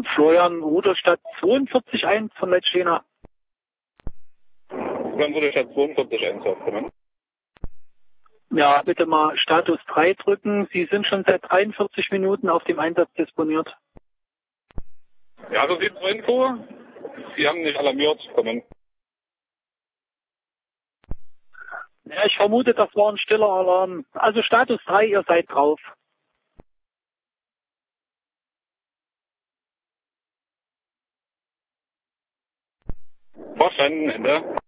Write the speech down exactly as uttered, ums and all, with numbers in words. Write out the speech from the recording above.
Florian Rudolstadt zweiundvierzig eins von Leitstehner. Florian Rudolstadt zweiundvierzig eins aufgenommen. Ja, bitte mal Status drei drücken. Sie sind schon seit dreiundvierzig Minuten auf dem Einsatz disponiert. Ja, so sieht es Info. Sie haben nicht alarmiert. Kommen. Ja, ich vermute, das war ein stiller Alarm. Also Status drei, ihr seid drauf. Verstanden, Ende.